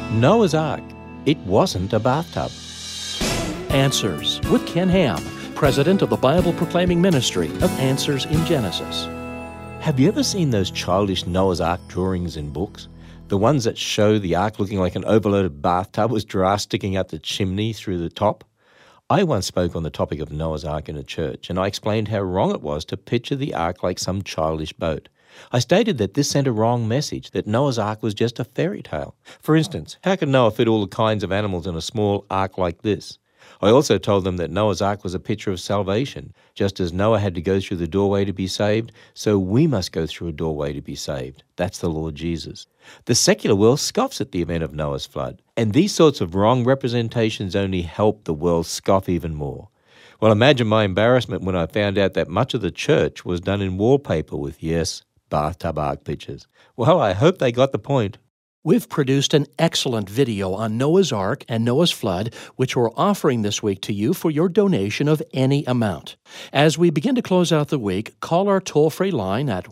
Noah's Ark. It wasn't a bathtub. Answers with Ken Ham, president of the Bible Proclaiming Ministry of Answers in Genesis. Have you ever seen those childish Noah's Ark drawings in books? The ones that show the ark looking like an overloaded bathtub with giraffes sticking out the chimney through the top? I once spoke on the topic of Noah's Ark in a church, and I explained how wrong it was to picture the ark like some childish boat. I stated that this sent a wrong message, that Noah's Ark was just a fairy tale. For instance, how could Noah fit all the kinds of animals in a small ark like this? I also told them that Noah's Ark was a picture of salvation. Just as Noah had to go through the doorway to be saved, so we must go through a doorway to be saved. That's the Lord Jesus. The secular world scoffs at the event of Noah's flood, and these sorts of wrong representations only help the world scoff even more. Well, imagine my embarrassment when I found out that much of the church was done in wallpaper with, yes, bathtub ark pictures. Well, I hope they got the point. We've produced an excellent video on Noah's Ark and Noah's flood, which we're offering this week to you for your donation of any amount. As we begin to close out the week, call our toll-free line at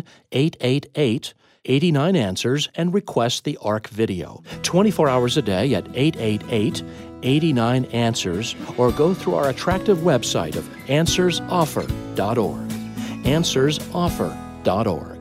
1-888-89-ANSWERS and request the Ark video. 24 hours a day at 888-89-ANSWERS, or go through our attractive website of answersoffer.org. answersoffer.org.